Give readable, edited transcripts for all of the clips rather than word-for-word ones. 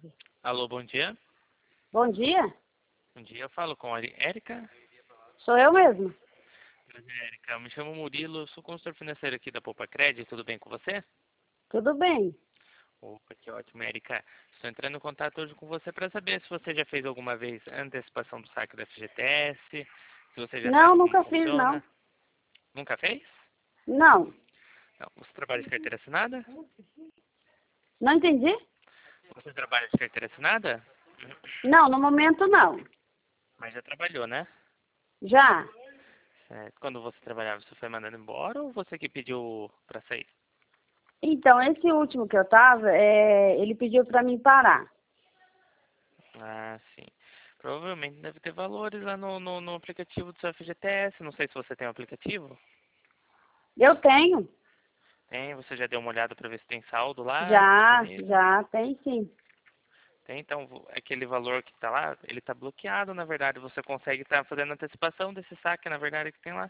Alô, bom dia. Bom dia, Bom dia, eu falo com a Érica. sou eu mesmo. Érica, eu me chamo Murilo, eu sou consultor financeiro aqui da Poupa Cred, tudo bem com você? Tudo bem? Opa, que ótimo, Érica. Estou entrando em contato hoje com você para saber se você já fez alguma vez antecipação do saque da FGTS, se você já Não, sabe como nunca fiz, não. funciona. Nunca fez? Não, Não. Você trabalha de carteira assinada? não entendi? Você trabalha de carteira assinada? Não, no momento não. Mas já trabalhou, né? Já? Certo. Quando você trabalhava, você foi mandado embora ou você que pediu para sair? Então, esse último que eu tava, ele pediu pra mim parar. Ah, sim. Provavelmente deve ter valores lá no aplicativo do seu FGTS. Não sei se você tem um aplicativo. Eu tenho. Tem, você já deu uma olhada para ver se tem saldo lá Já, disponível? já, tem sim. Tem, então aquele valor que está lá, ele está bloqueado, na verdade. Você consegue estar fazendo antecipação desse saque, na verdade, que tem lá.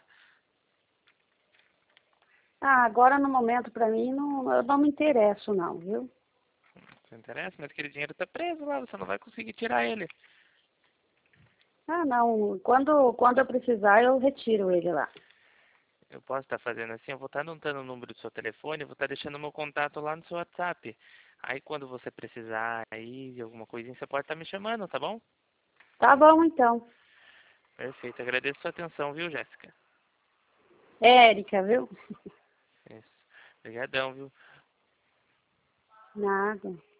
Ah, agora no momento pra mim, não, eu não me interesso não, viu? Não interessa, mas aquele dinheiro está preso lá, você não vai conseguir tirar ele. Ah, não, quando eu precisar, eu retiro ele lá. Eu posso estar fazendo assim, eu vou estar anotando o número do seu telefone, vou estar deixando o meu contato lá no seu WhatsApp. Aí quando você precisar aí de alguma coisinha, você pode estar me chamando, tá bom? Tá bom, então. Perfeito, agradeço a sua atenção, viu, Jéssica? Érica, viu? Isso. Obrigadão, viu? Nada.